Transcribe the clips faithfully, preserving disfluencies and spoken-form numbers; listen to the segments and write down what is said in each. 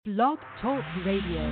Blog Talk Radio.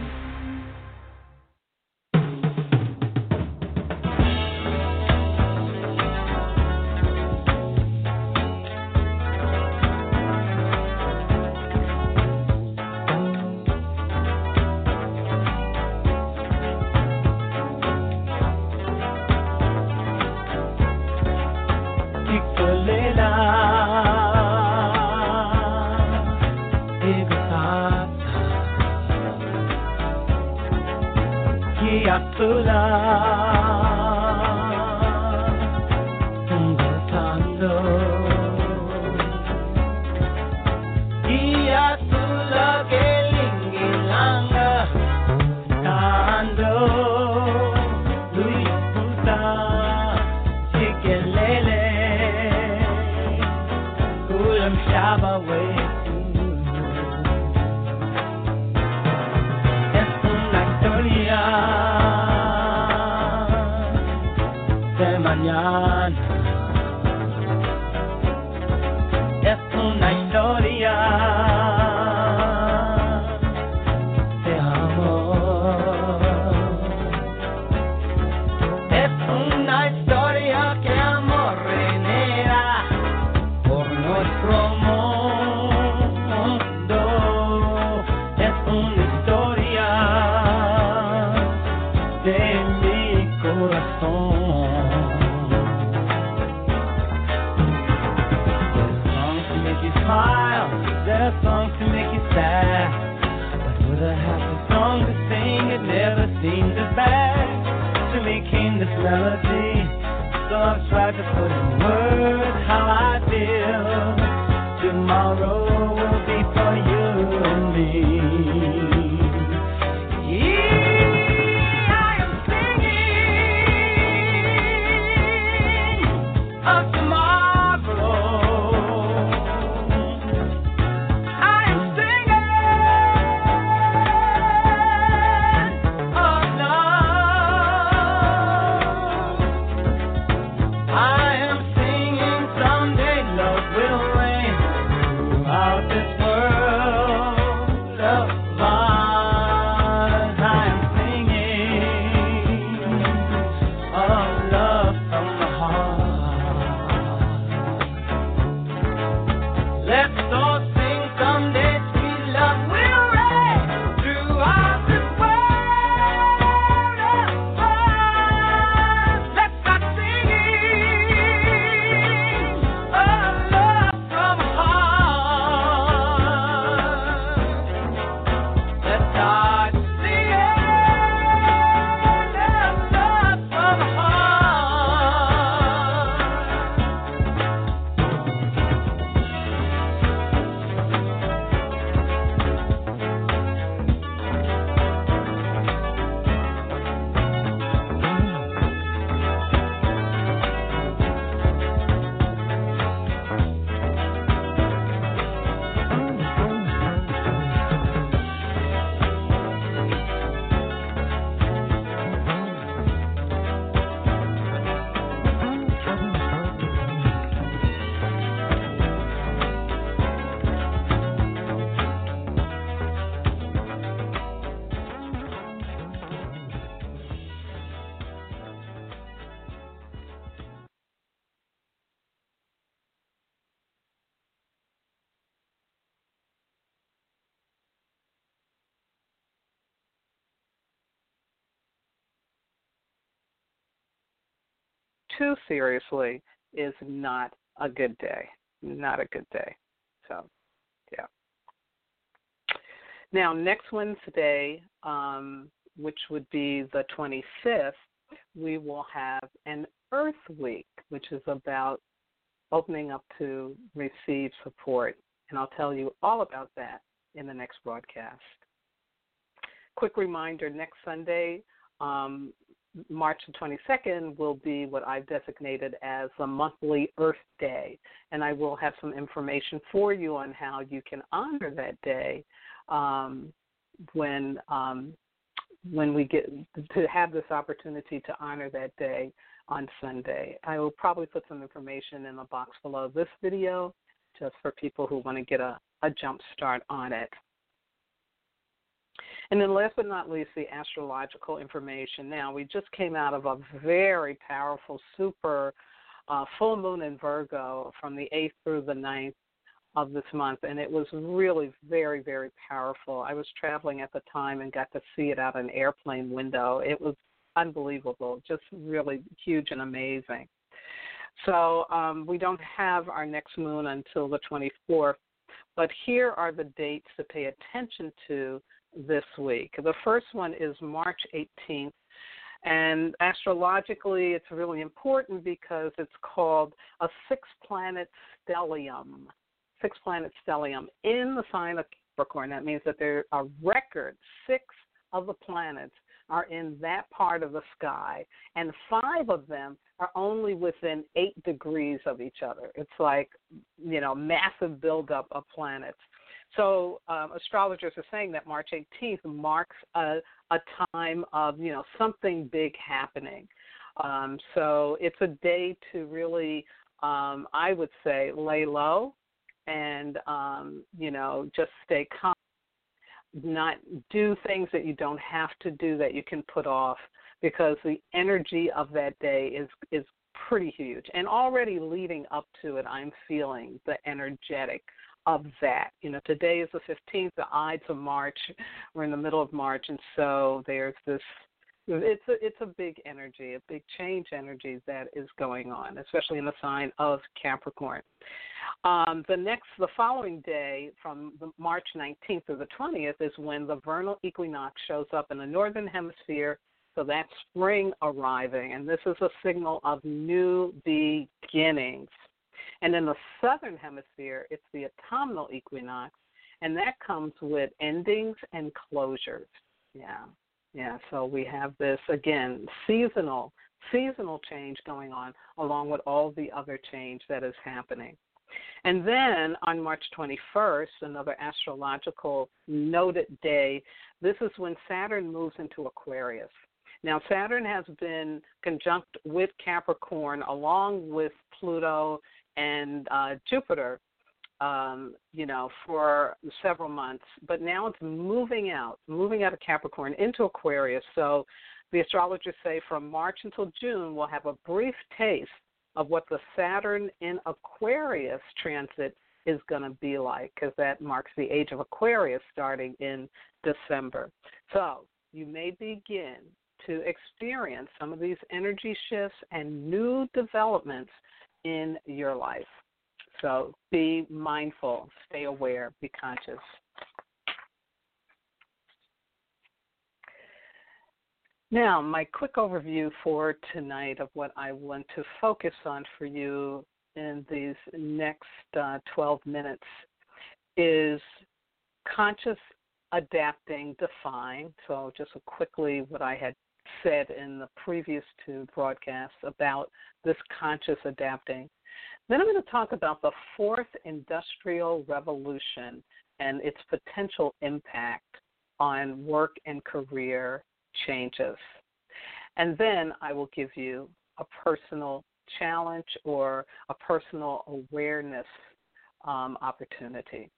Too seriously is not a good day. Not a good day. So, yeah. Now, next Wednesday, um, which would be the twenty-fifth, we will have an Earth Week, which is about opening up to receive support. And I'll tell you all about that in the next broadcast. Quick reminder, next Sunday, um, March the twenty-second, will be what I've designated as a monthly Earth Day, and I will have some information for you on how you can honor that day um, when um, when we get to have this opportunity to honor that day on Sunday. I will probably put some information in the box below this video just for people who want to get a, a jump start on it. And then last but not least, the astrological information. Now, we just came out of a very powerful, super uh, full moon in Virgo from the eighth through the ninth of this month, and it was really very, very powerful. I was traveling at the time and got to see it out an airplane window. It was unbelievable, just really huge and amazing. So um, we don't have our next moon until the twenty-fourth, but here are the dates to pay attention to this week. The first one is March eighteenth, and astrologically it's really important because it's called a six-planet stellium, six-planet stellium in the sign of Capricorn. That means that there are record six of the planets are in that part of the sky, and five of them are only within eight degrees of each other. It's like, you know, massive buildup of planets. So um, astrologers are saying that March eighteenth marks a, a time of, you know, something big happening. Um, so it's a day to really, um, I would say, lay low and, um, you know, just stay calm. Not do things that you don't have to do that you can put off, because the energy of that day is is pretty huge. And already leading up to it, I'm feeling the energetic of that. You know, today is the fifteenth, the Ides of March. We're in the middle of March, and so there's this, it's a, it's a big energy, a big change energy that is going on, especially in the sign of Capricorn. Um, the next, the following day, from the March nineteenth to the twentieth, is when the vernal equinox shows up in the northern hemisphere. So that's spring arriving, and this is a signal of new beginnings. And in the southern hemisphere, it's the autumnal equinox, and that comes with endings and closures. Yeah, yeah. So we have this again seasonal, seasonal change going on, along with all the other change that is happening. And then on March twenty-first, another astrological noted day, this is when Saturn moves into Aquarius. Now, Saturn has been conjunct with Capricorn along with Pluto and uh, Jupiter, um, you know, for several months. But now it's moving out, moving out of Capricorn into Aquarius. So the astrologers say from March until June, we'll have a brief taste of what the Saturn in Aquarius transit is going to be like, because that marks the age of Aquarius starting in December. So you may begin to experience some of these energy shifts and new developments in your life. So be mindful, stay aware, be conscious. Now, my quick overview for tonight of what I want to focus on for you in these next uh, twelve minutes is conscious adapting, define. So just quickly what I had said in the previous two broadcasts about this conscious adapting. Then I'm going to talk about the fourth industrial revolution and its potential impact on work and career changes. And then I will give you a personal challenge or a personal awareness um, opportunity.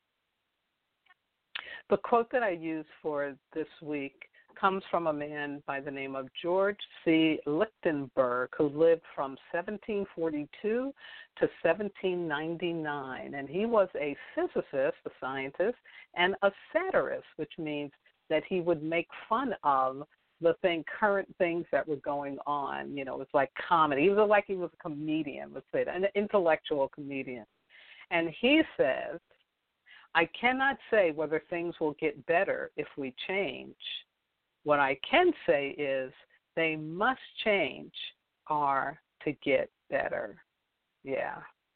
The quote that I use for this week comes from a man by the name of George C. Lichtenberg, who lived from seventeen forty-two to seventeen ninety-nine. And he was a physicist, a scientist, and a satirist, which means that he would make fun of the thing, current things that were going on. You know, it was like comedy. He was like he was a comedian, let's say, an intellectual comedian. And he says, I cannot say whether things will get better if we change. What I can say is they must change or to get better. Yeah.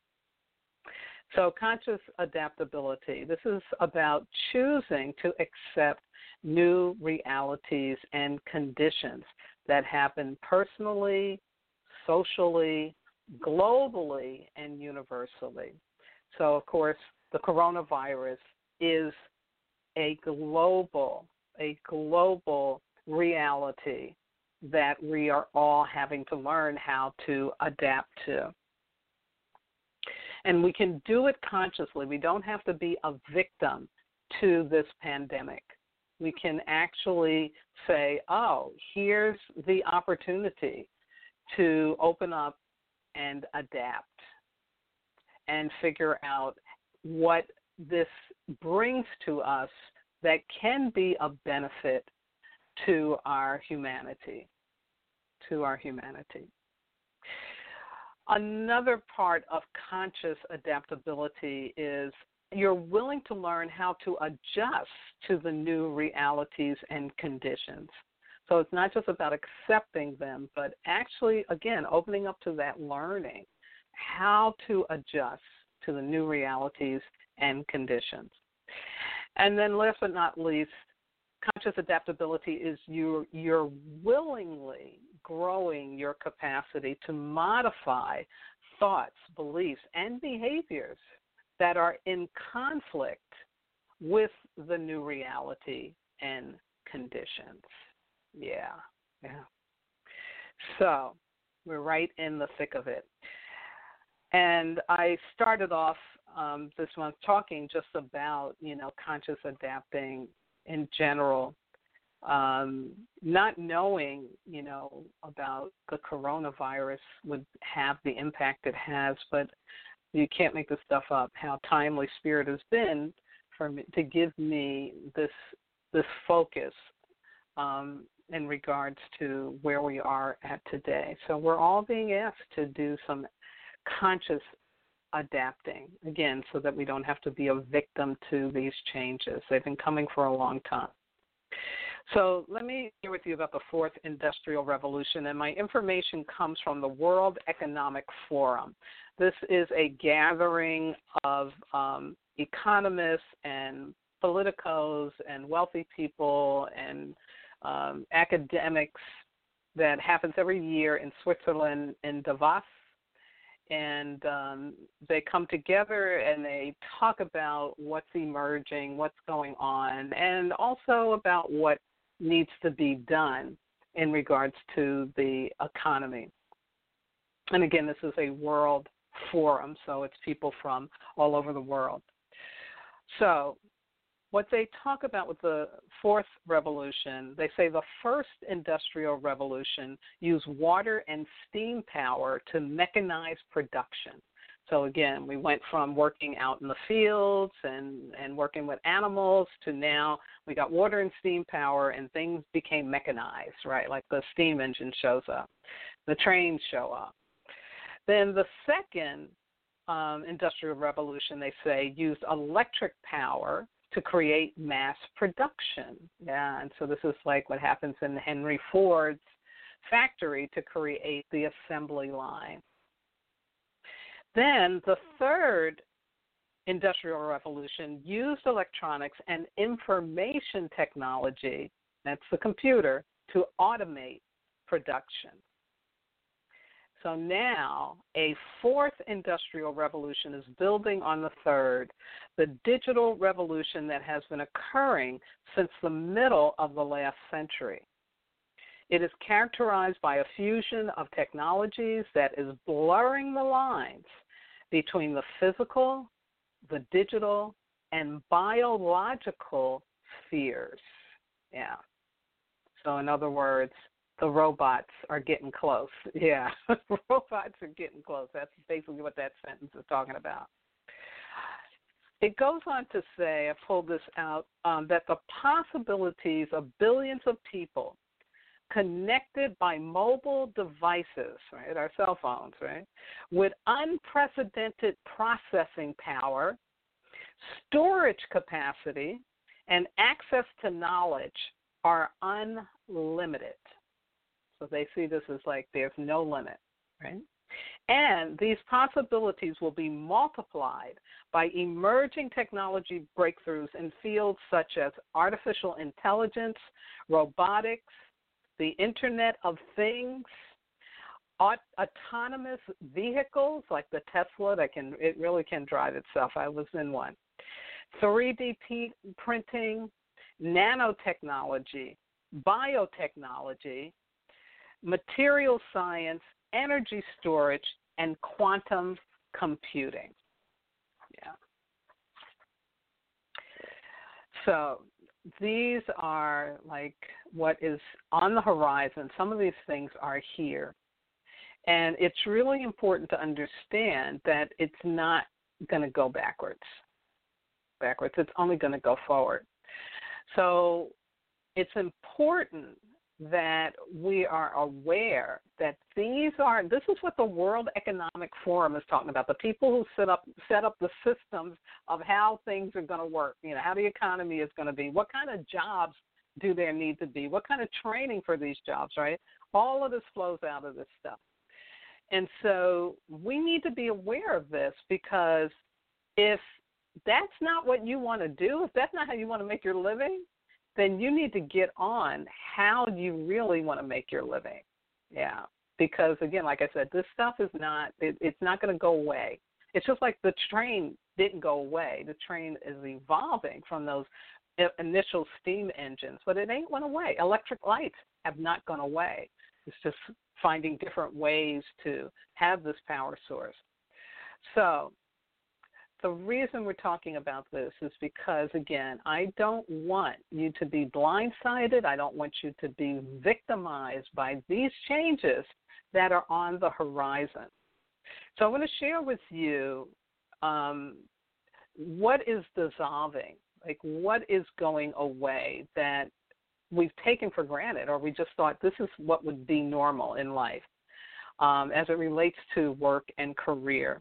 So conscious adaptability. This is about choosing to accept new realities and conditions that happen personally, socially, globally, and universally. So, of course, the coronavirus is a global, a global reality that we are all having to learn how to adapt to. And we can do it consciously. We don't have to be a victim to this pandemic. we can actually say, oh, here's the opportunity to open up and adapt and figure out what this brings to us that can be a benefit to our humanity, to our humanity. Another part of conscious adaptability is you're willing to learn how to adjust to the new realities and conditions. So it's not just about accepting them, but actually, again, opening up to that learning, how to adjust to the new realities and conditions. And then last but not least, conscious adaptability is you, you're willingly growing your capacity to modify thoughts, beliefs, and behaviors that are in conflict with the new reality and conditions. Yeah, yeah. So we're right in the thick of it. And I started off um, this month talking just about, you know, conscious adapting in general, um, not knowing, you know, about the coronavirus would have the impact it has, but you can't make this stuff up, how timely Spirit has been for me, to give me this this focus um, in regards to where we are at today. So we're all being asked to do some conscious adapting, again, so that we don't have to be a victim to these changes. They've been coming for a long time. So let me share with you about the fourth industrial revolution, and my information comes from the World Economic Forum. This is a gathering of um, economists and politicos and wealthy people and um, academics that happens every year in Switzerland in Davos. And um, they come together and they talk about what's emerging, what's going on, and also about what needs to be done in regards to the economy. And again, this is a world forum, so it's people from all over the world. So what they talk about with the fourth revolution, they say the first industrial revolution used water and steam power to mechanize production. So again, we went from working out in the fields and, and working with animals to now we got water and steam power and things became mechanized, right? Like the steam engine shows up, the trains show up. Then the second um, industrial revolution, they say, used electric power to create mass production. Yeah, and so this is like what happens in Henry Ford's factory to create the assembly line. Then the third industrial revolution used electronics and information technology, that's the computer, to automate production. So now a fourth industrial revolution is building on the third, the digital revolution that has been occurring since the middle of the last century. It is characterized by a fusion of technologies that is blurring the lines between the physical, the digital, and biological spheres. Yeah. So in other words, the robots are getting close. Yeah, robots are getting close. That's basically what that sentence is talking about. It goes on to say, I pulled this out, um, that the possibilities of billions of people connected by mobile devices, right, our cell phones, right, with unprecedented processing power, storage capacity, and access to knowledge are unlimited. So they see this as like there's no limit, right? And these possibilities will be multiplied by emerging technology breakthroughs in fields such as artificial intelligence, robotics, the Internet of Things, aut- autonomous vehicles like the Tesla that can, it really can drive itself. I was in one. three D p- printing, nanotechnology, biotechnology, material science, energy storage, and quantum computing. Yeah. So these are like what is on the horizon. Some of these things are here. And it's really important to understand that it's not going to go backwards. Backwards. It's only going to go forward. So it's important that we are aware that these are, this is what the World Economic Forum is talking about, the people who set up set up the systems of how things are going to work, you know, how the economy is going to be, what kind of jobs do there need to be, what kind of training for these jobs, right? All of this flows out of this stuff. And so we need to be aware of this, because if that's not what you want to do, if that's not how you want to make your living, then you need to get on how you really want to make your living. Yeah, because, again, like I said, this stuff is not, it, it's not going to go away. It's just like the train didn't go away. The train is evolving from those initial steam engines, but it ain't went away. Electric lights have not gone away. It's just finding different ways to have this power source. So the reason we're talking about this is because, again, I don't want you to be blindsided. I don't want you to be victimized by these changes that are on the horizon. So I want to share with you um, what is dissolving, like what is going away that we've taken for granted, or we just thought this is what would be normal in life um, as it relates to work and career.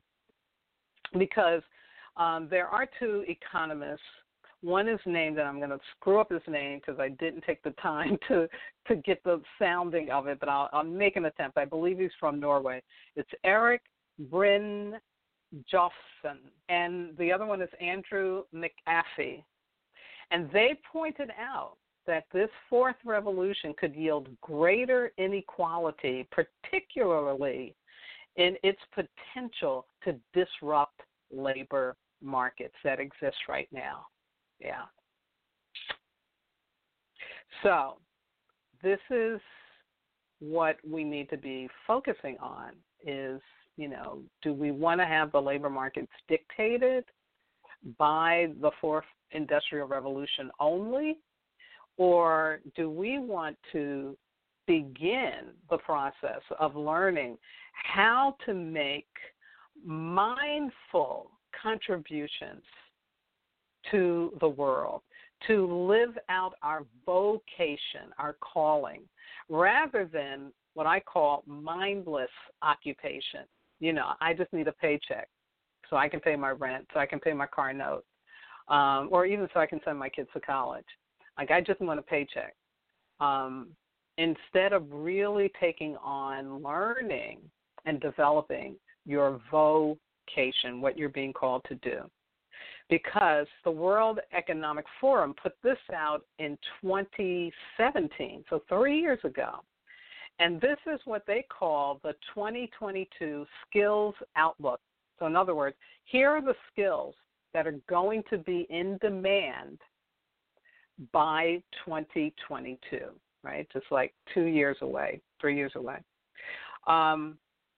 Because um, there are two economists. One is named, and I'm going to screw up his name because I didn't take the time to, to get the sounding of it, but I'll, I'll make an attempt. I believe he's from Norway. It's Eric Bryn Jofson, and the other one is Andrew McAfee. And they pointed out that this fourth revolution could yield greater inequality, particularly in its potential to disrupt labor markets that exist right now. Yeah. So this is what we need to be focusing on is, you know, do we want to have the labor markets dictated by the fourth industrial revolution only? Or do we want to begin the process of learning how to make mindful contributions to the world, to live out our vocation, our calling, rather than what I call mindless occupation? You know, I just need a paycheck so I can pay my rent, so I can pay my car note, um, or even so I can send my kids to college. Like, I just want a paycheck. Um, instead of really taking on learning and developing your vocation, what you're being called to do. Because the World Economic Forum put this out in twenty seventeen, so three years ago. And this is what they call the twenty twenty-two Skills Outlook. So in other words, here are the skills that are going to be in demand by twenty twenty-two, right? Just like two years away, three years away. Um,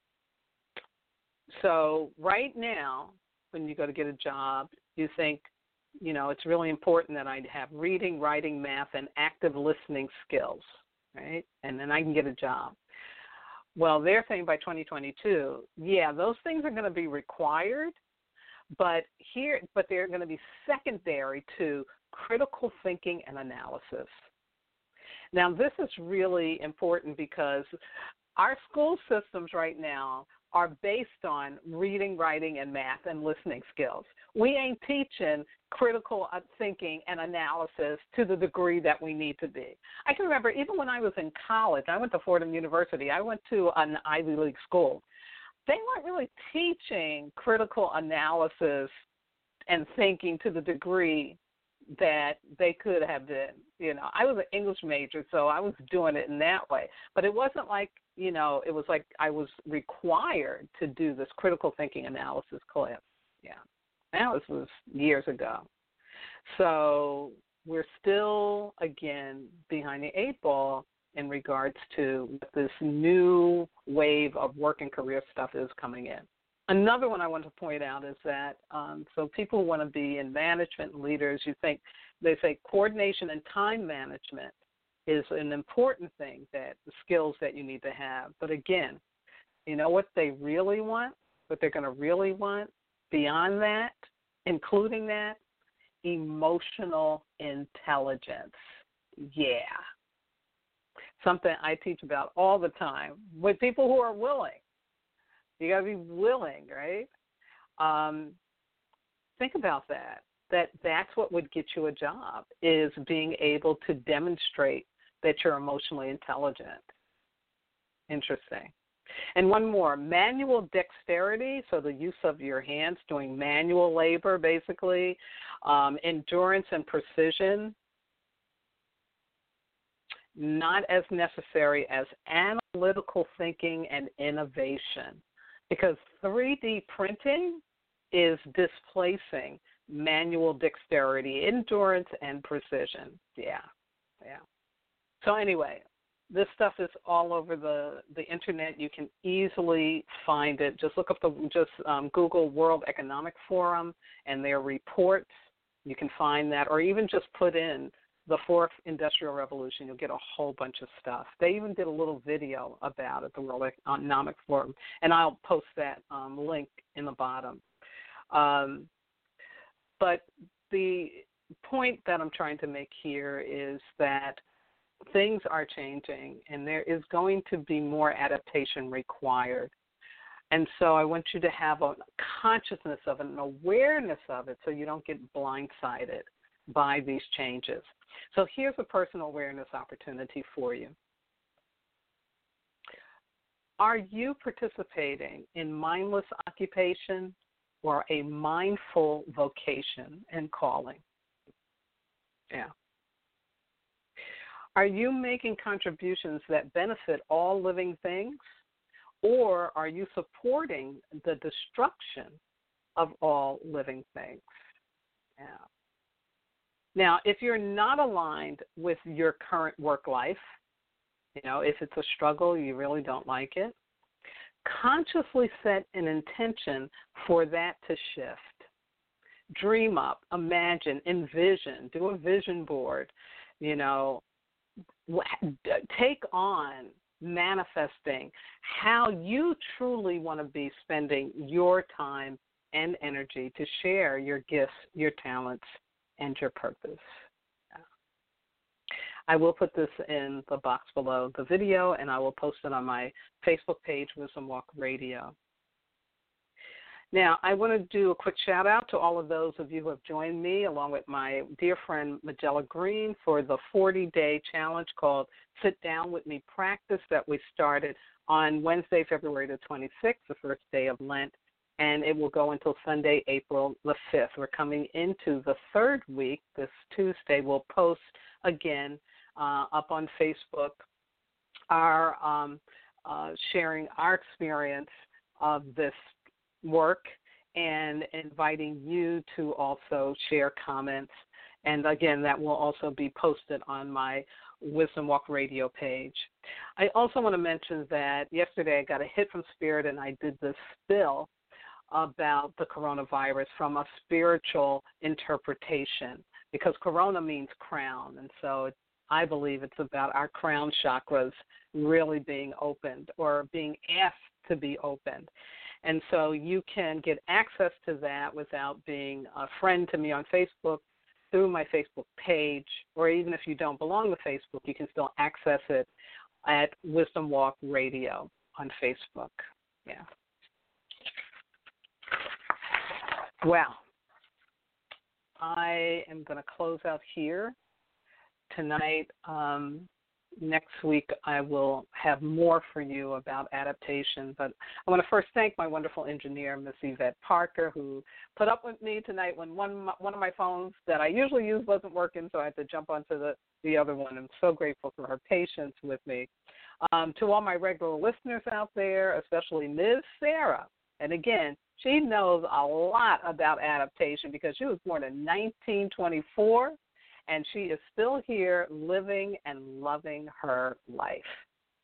so right now, when you go to get a job, you think, you know, it's really important that I have reading, writing, math, and active listening skills, right? And then I can get a job. Well, they're saying by twenty twenty-two, yeah, those things are going to be required, but here, but they're going to be secondary to critical thinking and analysis. Now, this is really important because our school systems right now are based on reading, writing, and math and listening skills. We ain't teaching critical thinking and analysis to the degree that we need to be. I can remember even when I was in college, I went to Fordham University. I went to an Ivy League school. They weren't really teaching critical analysis and thinking to the degree that they could have been. You know, I was an English major, so I was doing it in that way. But it wasn't like, you know, it was like I was required to do this critical thinking analysis class. Yeah, that was, was years ago. So we're still, again, behind the eight ball in regards to what this new wave of work and career stuff is coming in. Another one I want to point out is that, um, so people who want to be in management and leaders, you think, they say coordination and time management is an important thing, that the skills that you need to have. But again, you know what they really want, what they're going to really want beyond that, including that, emotional intelligence. Yeah. Something I teach about all the time with people who are willing. You got to be willing, right? Um, think about that. That that's what would get you a job, is being able to demonstrate that you're emotionally intelligent. Interesting. And one more, manual dexterity, so the use of your hands, doing manual labor, basically, um, endurance and precision, not as necessary as analytical thinking and innovation, because three D printing is displacing manual dexterity, endurance, and precision. Yeah, yeah. So anyway, this stuff is all over the, the internet. You can easily find it. Just look up the, just um, Google World Economic Forum and their reports. You can find that, or even just put in the fourth industrial revolution. You'll get a whole bunch of stuff. They even did a little video about it, the World Economic Forum, and I'll post that um, link in the bottom. Um, but the point that I'm trying to make here is that things are changing, and there is going to be more adaptation required. And so I want you to have a consciousness of it, an awareness of it, so you don't get blindsided by these changes. So here's a personal awareness opportunity for you. Are you participating in mindless occupation or a mindful vocation and calling? Yeah. Are you making contributions that benefit all living things, or are you supporting the destruction of all living things? Yeah. Now, if you're not aligned with your current work life, you know, if it's a struggle, you really don't like it, consciously set an intention for that to shift. Dream up, imagine, envision, do a vision board, you know, take on manifesting how you truly want to be spending your time and energy to share your gifts, your talents, and your purpose. I will put this in the box below the video, and I will post it on my Facebook page, Wisdom Walk Radio. Now, I want to do a quick shout out to all of those of you who have joined me, along with my dear friend Magella Green, for the forty-day challenge called Sit Down With Me Practice that we started on Wednesday, February the twenty-sixth, the first day of Lent, and it will go until Sunday, April the fifth. We're coming into the third week. This Tuesday, we'll post again uh, up on Facebook our um, uh, sharing our experience of this work and inviting you to also share comments. And again, that will also be posted on my Wisdom Walk Radio page. I also want to mention that yesterday I got a hit from Spirit, and I did this spill about the coronavirus from a spiritual interpretation, because corona means crown, and so I believe it's about our crown chakras really being opened, or being asked to be opened. And so you can get access to that without being a friend to me on Facebook, through my Facebook page, or even if you don't belong to Facebook, you can still access it at Wisdom Walk Radio on Facebook. Yeah. Well, I am going to close out here tonight. Um, next week I will have more for you about adaptation, but I want to first thank my wonderful engineer, Miss Yvette Parker, who put up with me tonight when one one of my phones that I usually use wasn't working, so I had to jump onto the, the other one. I'm so grateful for her patience with me. Um, to all my regular listeners out there, especially Miz Sarah, and again, she knows a lot about adaptation because she was born in nineteen twenty-four, and she is still here living and loving her life.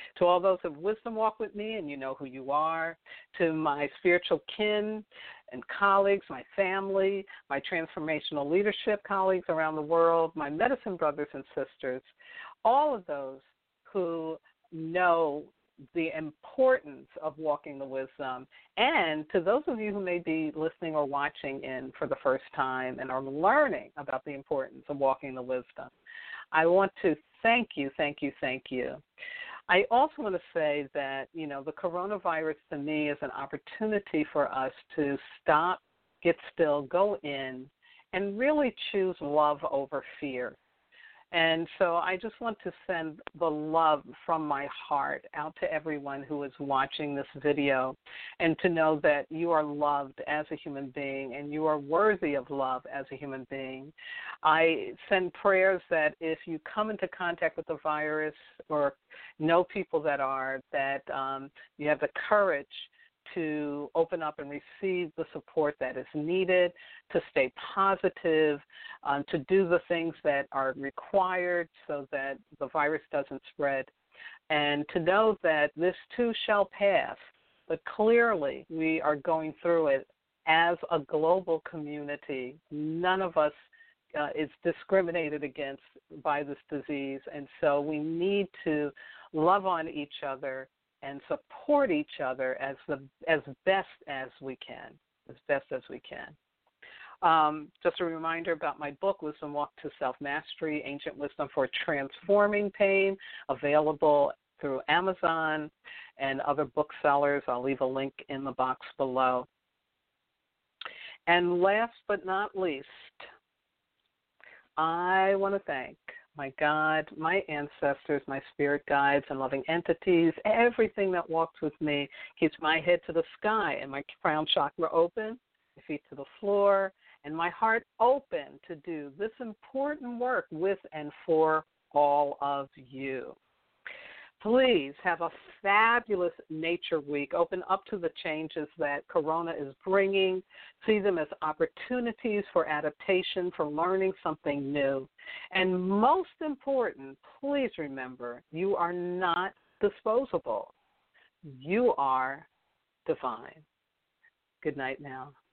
To all those of wisdom walk with me, and you know who you are. To my spiritual kin and colleagues, my family, my transformational leadership colleagues around the world, my medicine brothers and sisters, all of those who know the importance of walking the wisdom, and to those of you who may be listening or watching in for the first time and are learning about the importance of walking the wisdom, I want to thank you, thank you, thank you. I also want to say that, you know, the coronavirus to me is an opportunity for us to stop, get still, go in, and really choose love over fear. And so I just want to send the love from my heart out to everyone who is watching this video, and to know that you are loved as a human being and you are worthy of love as a human being. I send prayers that if you come into contact with the virus or know people that are, that um, you have the courage to open up and receive the support that is needed, to stay positive, um, to do the things that are required so that the virus doesn't spread, and to know that this too shall pass. But clearly we are going through it as a global community. None of us uh, is discriminated against by this disease, and so we need to love on each other and support each other as the as best as we can, as best as we can. Um, just a reminder about my book, Wisdom Walk to Self-Mastery, Ancient Wisdom for Transforming Pain, available through Amazon and other booksellers. I'll leave a link in the box below. And last but not least, I want to thank my God, my ancestors, my spirit guides and loving entities, everything that walks with me, keeps my head to the sky and my crown chakra open, my feet to the floor, and my heart open to do this important work with and for all of you. Please have a fabulous nature week. Open up to the changes that Corona is bringing. See them as opportunities for adaptation, for learning something new. And most important, please remember, you are not disposable. You are divine. Good night now.